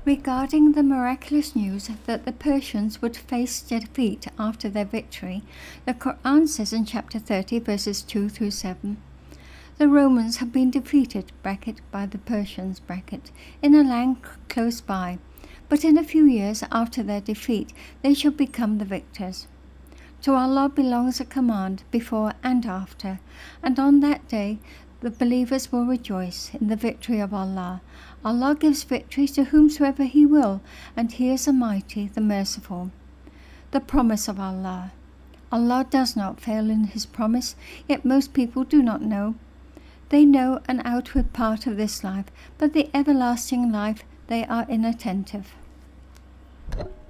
Regarding the miraculous news that the Persians would face defeat after their victory, the Quran says in chapter 30, verses 2 through 7, "The Romans have been defeated (by the Persians) in a land close by, but in a few years after their defeat they shall become the victors. To Allah belongs a command before and after, and on that day the believers will rejoice in the victory of Allah. Allah gives victory to whomsoever He will, and He is the Mighty, the Merciful." The promise of Allah. Allah does not fail in His promise, yet most people do not know. They know an outward part of this life, but the everlasting life they are inattentive.